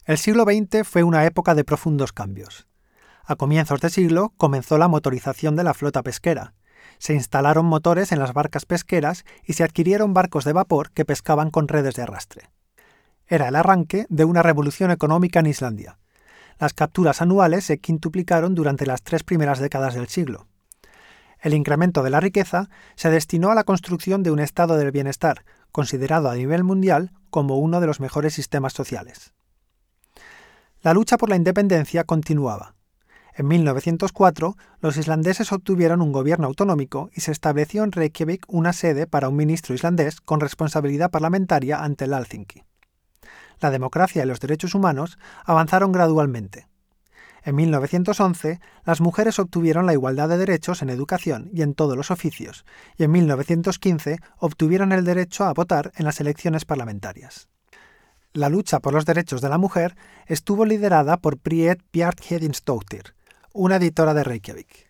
El siglo XX fue una época de profundos cambios. A comienzos de siglo comenzó la motorización de la flota pesquera. Se instalaron motores en las barcas pesqueras y se adquirieron barcos de vapor que pescaban con redes de arrastre. Era el arranque de una revolución económica en Islandia. Las capturas anuales se quintuplicaron durante las 3 primeras décadas del siglo. El incremento de la riqueza se destinó a la construcción de un estado del bienestar, considerado a nivel mundial como uno de los mejores sistemas sociales. La lucha por la independencia continuaba. En 1904, los islandeses obtuvieron un gobierno autonómico y se estableció en Reykjavik una sede para un ministro islandés con responsabilidad parlamentaria ante el Alþingi. La democracia y los derechos humanos avanzaron gradualmente. En 1911, las mujeres obtuvieron la igualdad de derechos en educación y en todos los oficios, y en 1915 obtuvieron el derecho a votar en las elecciones parlamentarias. La lucha por los derechos de la mujer estuvo liderada por Bríet Bjarnhéðinsdóttir, una editora de Reykjavik.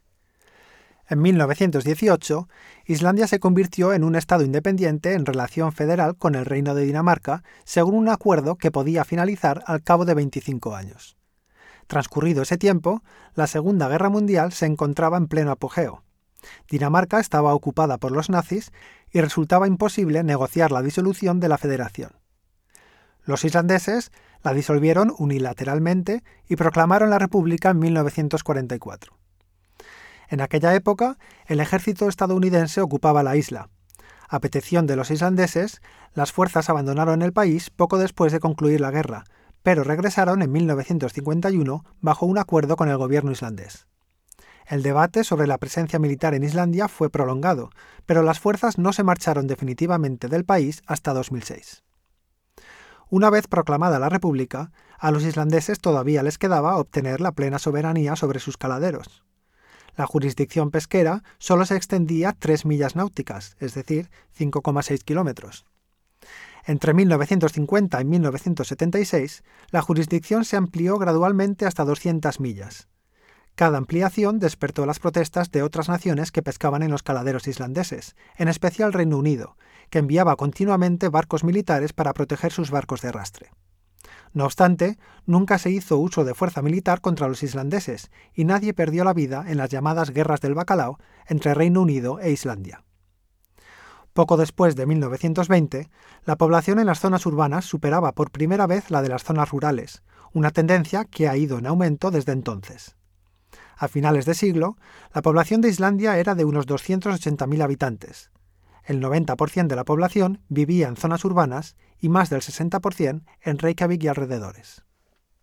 En 1918, Islandia se convirtió en un estado independiente en relación federal con el Reino de Dinamarca, según un acuerdo que podía finalizar al cabo de 25 años. Transcurrido ese tiempo, la Segunda Guerra Mundial se encontraba en pleno apogeo. Dinamarca estaba ocupada por los nazis y resultaba imposible negociar la disolución de la federación. Los islandeses la disolvieron unilateralmente y proclamaron la República en 1944. En aquella época, el ejército estadounidense ocupaba la isla. A petición de los islandeses, las fuerzas abandonaron el país poco después de concluir la guerra, pero regresaron en 1951 bajo un acuerdo con el gobierno islandés. El debate sobre la presencia militar en Islandia fue prolongado, pero las fuerzas no se marcharon definitivamente del país hasta 2006. Una vez proclamada la República, a los islandeses todavía les quedaba obtener la plena soberanía sobre sus caladeros. La jurisdicción pesquera solo se extendía 3 millas náuticas, es decir, 5,6 kilómetros. Entre 1950 y 1976, la jurisdicción se amplió gradualmente hasta 200 millas. Cada ampliación despertó las protestas de otras naciones que pescaban en los caladeros islandeses, en especial Reino Unido, que enviaba continuamente barcos militares para proteger sus barcos de arrastre. No obstante, nunca se hizo uso de fuerza militar contra los islandeses y nadie perdió la vida en las llamadas Guerras del Bacalao entre Reino Unido e Islandia. Poco después de 1920, la población en las zonas urbanas superaba por primera vez la de las zonas rurales, una tendencia que ha ido en aumento desde entonces. A finales de siglo, la población de Islandia era de unos 280.000 habitantes. El 90% de la población vivía en zonas urbanas y más del 60% en Reykjavik y alrededores.